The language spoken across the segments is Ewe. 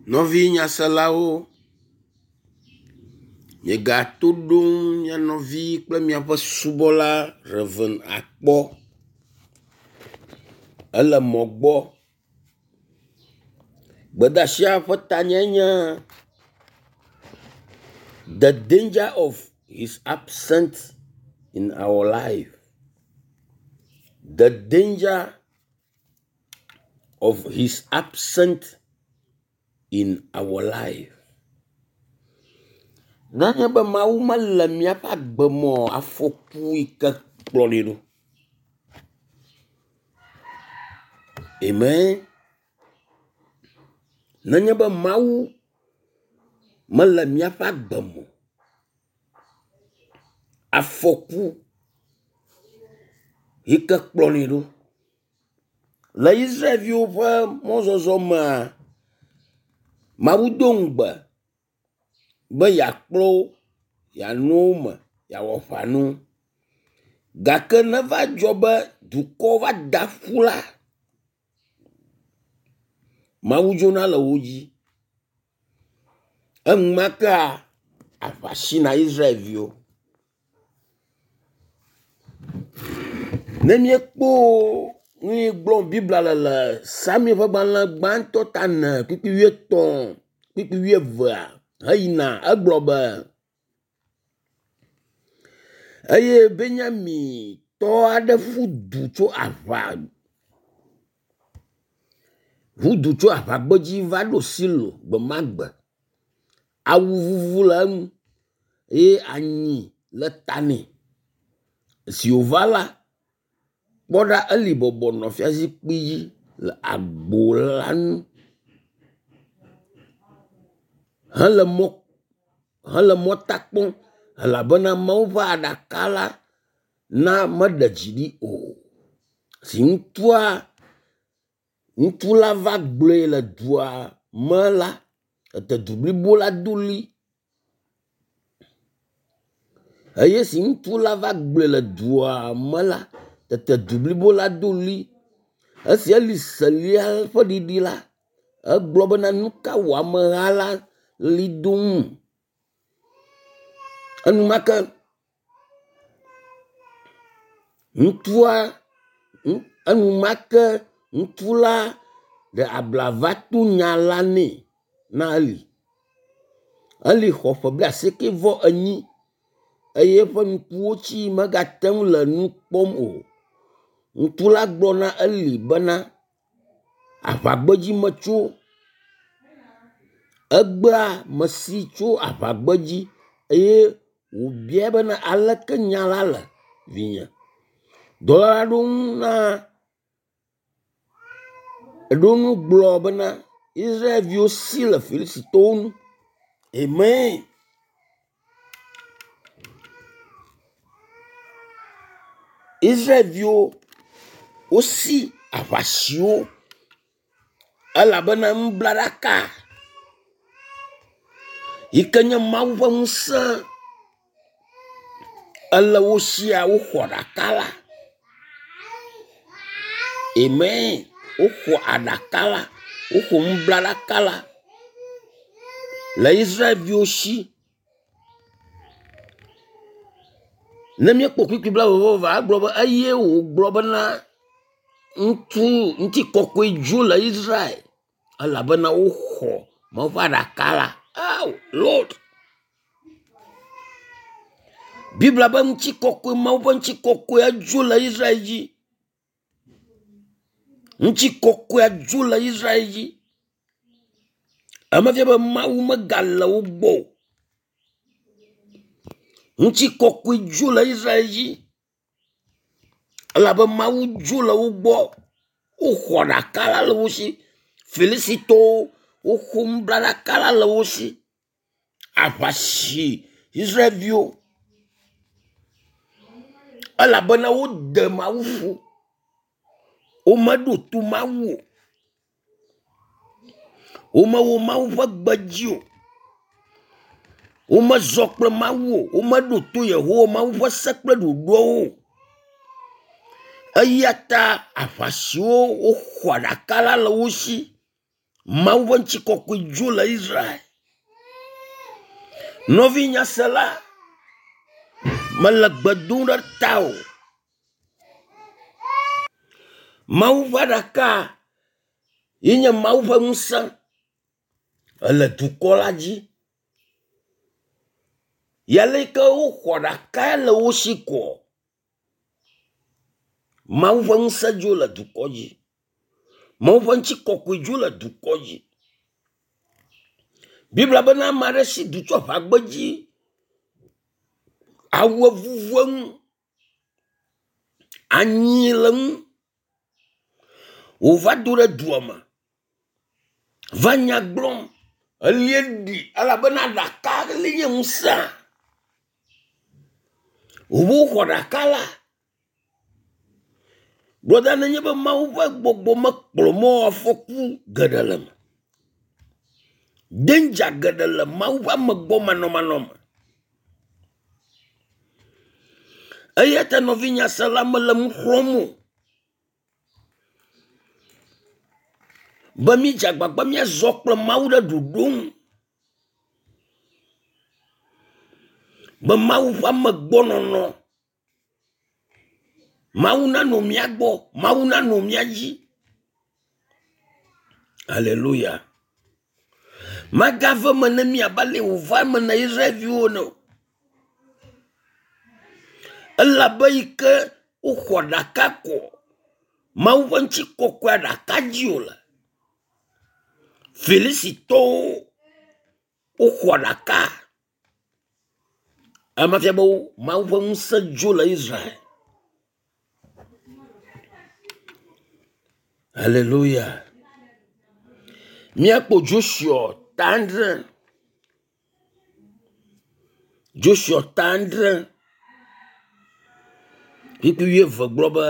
Novi nyaselawo, nye gato ɖom mia nɔvi kple miaƒe subɔla Rev. Akpɔ ele mɔ gbɔ. Gbedeasia ƒe tanyae nye the danger of his absence in our life. The danger of his absence in our life. Nanye be Mawu mele miaƒe agbemɔ afɔku yi ke kplɔɖi ɖo. Amen. Nanye be Mawu mele miaƒe agbemɔ afɔku yi ke kplɔɖi ɖo. Le Israelviwo ƒe mɔzɔzɔ mea, Mawu do ŋugbe be yakplɔ wo, yanu wo me, yawɔ ʋãnu. Gake neva dzɔ be dukɔwo va da ƒu la, Mawu dzona le wo dzi. Eŋumakea aʋa si na Israelviwo. Ne miekpɔ nu yi gblɔm Biblia le Samuel ƒe gbalẽ gbãtɔ ta 4:13-12 heyina, egblɔ be eye Benyamitɔ aɖe ƒu du tso aʋagbedzi va ɖo Silo gbe ma gbe. Awu vuvu le enu eye anyi le ta nɛ. Si wòva la, kpɔ ɖa Eli bɔbɔ nɔ fiazikpui dzi le agbo la nu hele mɔta kpɔm elabena Mawu ƒe aɖaka la na meɖe dzi ɖi o. Si ŋutsu la va gblɔe le dua me la, ete du blibo la do li. Eye si ŋutsu la va gblɔe le dua me la, tete du blibo la do li. Esi Eli se lia ƒe ɖiɖi la, egblɔ bena nu ka wɔ ameha la li dom. Enumake ŋutsu la ɖe abla va to nya la nɛ na Eli. Eli xɔ ƒe 98 eye eƒe ŋkuwo tsi megate ŋu le nu kpɔm o. Ŋutsu la gblɔ na Eli bena aʋagbedzi metso, egbea mesi tso aʋagbedzi eye wòbia bena aleke nya la le vinye. Dɔla la ɖo nu gblɔ bena Israelviwo si le Filistitɔwo nu. Amen. Israelviwo wosi aʋasiwo elabena nublaɖaka yi ke nye Mawu ƒe ŋusẽ ele wo sia, woxɔ ɖaka la. Amen. Woxɔ aɖaka la, woxɔ nublaɖaka la le Israelviwo si. Ne miekpɔ kpikpi bla vovovo, agblɔ be eye wògblɔ bena ŋutikɔkɔe dzo le Israel elabena woxɔ Mawu ƒe aɖaka la. Oh, Lord. Biblia be ŋutikɔkɔe, Mawu ƒe ŋutikɔkɔe dzo le Israel dzi. Ŋutikɔkɔe dzo le Israel dzi. Emefia be Mawu megale wo gbɔ. Ŋutikɔkɔe dzo le Israel dzi elabe Mawu dzo le wo gbɔ. Woxɔ ɖaka la le wo si. Filistitɔwo woxɔ nublaɖaka la le wo si. Aʋasi Israelviwo elabena wode Mawu ƒu. Womeɖo to Mawu o. Womewɔ Mawu ƒe gbe dzi o. Womezɔ kple Mawu o. Womeɖo to Yehowa Mawu ƒe se kple ɖoɖoawo o. Eya ta aʋasiwo woxɔ aɖaka la le wo si. Mawu ƒe ŋutikɔkɔe dzo le Israel. Nɔvi nyasela, mele gbe dom ɖe tawò. Mawu ƒe aɖaka yi nye Mawu ƒe ŋusẽ ele dukɔ la dzi. Yale ke woxɔ ɖaka le wo si kɔ. Mawu ƒe ŋusẽ dzo le dukɔ dzi. Mawu ƒe ŋutikɔkɔe dzo le dukɔ dzi. Bibla bena ame aɖe si du tso aʋagbe dzi, awu vuvu eŋu, anyi le ŋu, wòva do ɖe dua me, va nya gblɔm, elie ɖi elabena ɖaka li nye ŋusẽ. Woxɔ ɖaka la. Broda nenye be Mawu ƒe gbɔgbɔ me kplɔ mɔ afɔku geɖe le me. Danger geɖe le Mawu ƒe amegbɔ manɔmanɔ me. Eya ta nɔvi nyasela mele mu xlɔm o. Be mi dze agbagba miazɔ kple Mawu ɖe ɖoɖo ŋu. Be Mawu ƒe amegbɔnɔnɔ, Mawu nanɔ mia gbɔ, Mawu nanɔ mia dzi. Alléluia. Magave me ne mi abale wòva me na Israelviwo ne. Elabe yi ke woxɔ ɖaka kɔ, Mawu ƒe ŋutikɔkɔe ɖaka dzi o le. Filisitɔwo woxɔ ɖaka. Amafia be Mawu ƒe ŋusẽ dzo le Israel. Alléluia. Miakpo Joshua tandre. Joshua tandre. Pipi wie ve gblɔ be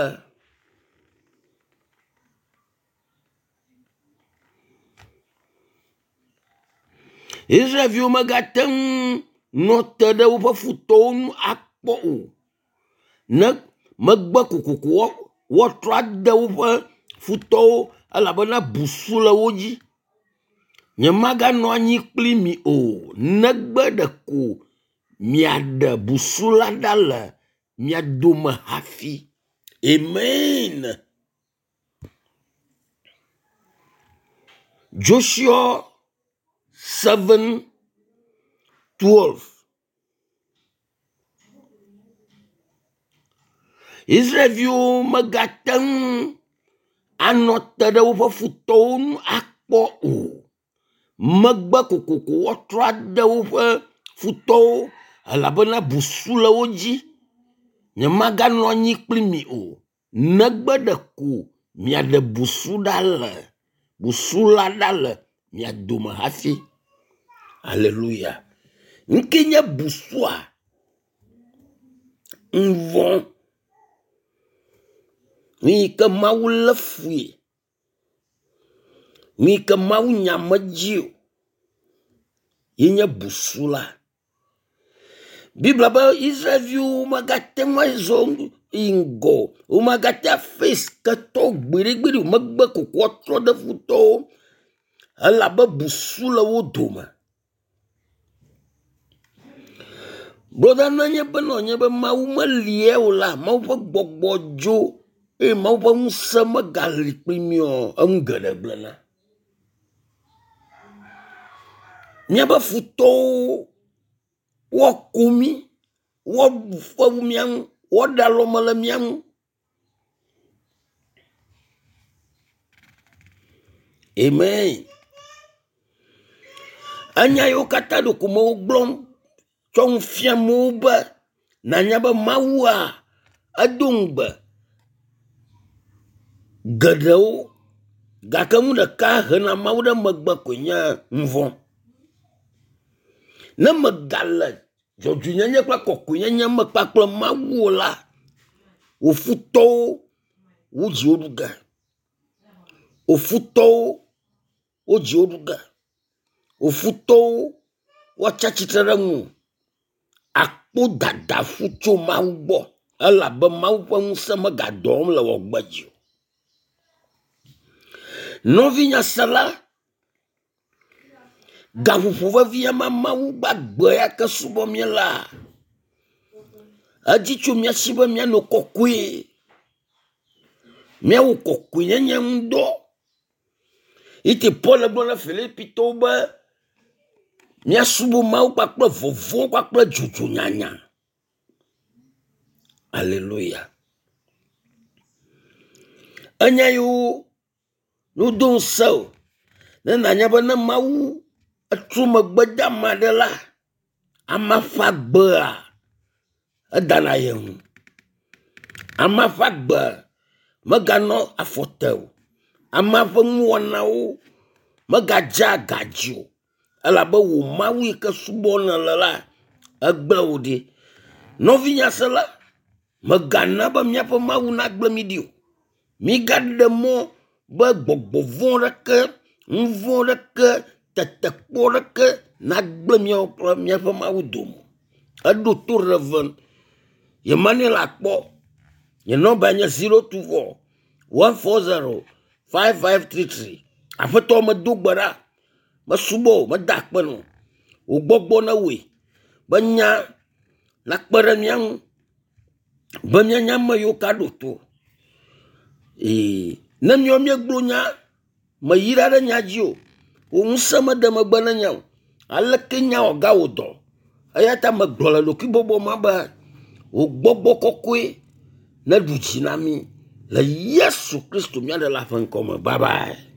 Israelviwo megate ŋu nɔ te ɖe woƒe futɔwo ŋu akpɔ o. Ne megbe kokoko woatrɔ ade woƒe futɔwo elabena busu le wo dzi. Nyemaganɔ anyi kpli mi o. Negbe ɖeko miaɖe busu la ɖa le mia dome hafi. Amen. Joshua 7:12. Israelviwo megate ŋu anɔ te ɖe woƒe futɔwo ŋu akpɔ o. Megbe kokoko woatrɔ ade woƒe futɔwo elabena busu le wo dzi. Nyemaganɔ anyi kpli mi o. Negbe ɖeko miaɖe busu la ɖa le mia dome hafi. Alléluia. Nke nye busua. Nvɔ. Ni ke Mawu le fui. Ni ke Mawu nyamedzi o. Yenye busu la. Bibla be Israelviwo megate ŋu azɔ ŋgɔ. Wo megate face ketɔ gbeɖegbeɖe o. Megbe kokoko trɔ ɖe futɔwo. Elabe busu le wo dome. Broda nenye be Mawu melie o la, Mawu ƒe gbɔgbɔ dzo. Eye Mawu ƒe ŋusẽ megali kpli mi o. Eŋu geɖe gblena. Miabe futɔwo woaku mi, woaƒe mia ŋu, woaɖe alɔme le mia ŋu. Amen. Anya yiwo katã ɖoko me wo gblɔm tsɔ ŋu fiam wo be nanya be Mawua edo ŋugbe geɖewo gake ŋu ɖeka hena Mawu ɖe megbe koe nye ŋvɔ. Ne megale dzɔdzɔenyenye kple kɔkɔenyenye me kpakple Mawu la, wo futɔwo wo dzi wo ɖuge. Wo futɔwo wo dzi wo ɖuge. Wo futɔwo woatsi atsitre ɖe ŋu. Akpɔ dadafu tso Mawu gbɔ elabe Mawu ƒe ŋusẽ megadɔm le wɔ gbe dzi o. Nɔvi nyasela gaƒoƒo vevia ma Mawu gbagbe ya ke subɔ mía la edzi tso mía si be mía no kɔkɔe míawo kɔkɔe nyenye ŋdɔ ite Paul gblɔ na Filipitɔwo be mía subɔ Mawu kpakple vɔvɔ kpakple dzodzo nyanya. Alléluia. Enya yo nudo ŋusẽ ne nanya be ne Mawu etro megbe de ame aɖe la ame ƒe agbea edana ye ŋu. Ame ƒe agbe meganɔ afɔ te o. Ame ƒe nuwɔnawo megadze agadzi o. Elabe wo Mawu yi ke subɔ nele la egble wo ɖi. Nɔvinya se la megana be míaƒe Mawu nagble mí ɖi o. Mígaɖe mɔ be gbɔgbɔ vɔ̃ ɖeke, ŋuvɔ̃ ɖeke, tetekpɔ ɖeke nagble míawo kple míaƒe Mawu dome. Eɖo to Reverend Emmanuel Akpɔ. Nye nɔmba nye 024 140 5533. Aƒetɔ medo gbe ɖa, mesubɔ o, meda akpe no. Wo gbɔgbɔ na woe be nya nakpe ɖe mía ŋu be míanya ame yiwo ka ɖo to. Ne míawo míegblɔ nya meyi ɖa ɖe nya dzi o, wo ŋusẽ mede megbe ne nya o. Aleke nya wɔga wo dɔ. Eya ta megblɔ le ɖokuibɔbɔ ma be wo gbɔgbɔ kɔkɔe ne ɖu dzi na mí le Yesu Kristo mía ɖela ƒe ŋkɔ me. Bye bye.